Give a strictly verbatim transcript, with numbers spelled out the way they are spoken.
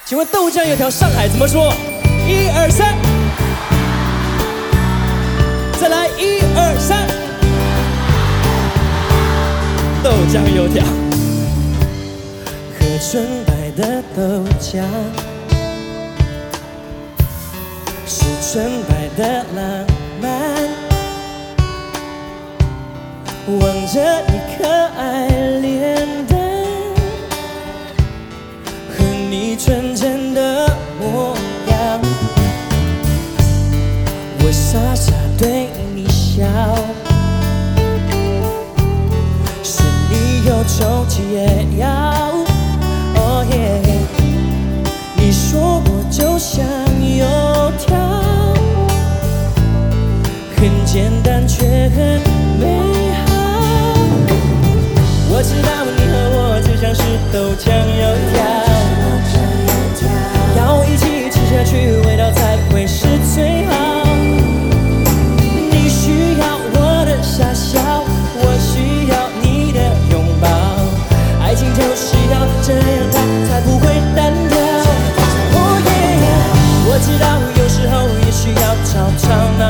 请问豆浆油条上海怎么说？一二三，再来一二三，豆浆油条。喝纯白的豆浆，是纯白的浪漫。望着你可爱脸蛋，和你纯真的模样，我傻傻对你笑，是你有抽屉也要。哦耶！你说我就像油条，很简单却很美好。我知道你和我就像是豆浆油条。要一起吃下去，味道才会是最好。你需要我的傻笑，我需要你的拥抱。爱情就是要这样，它才不会单调。哦耶！我知道有时候也需要吵吵闹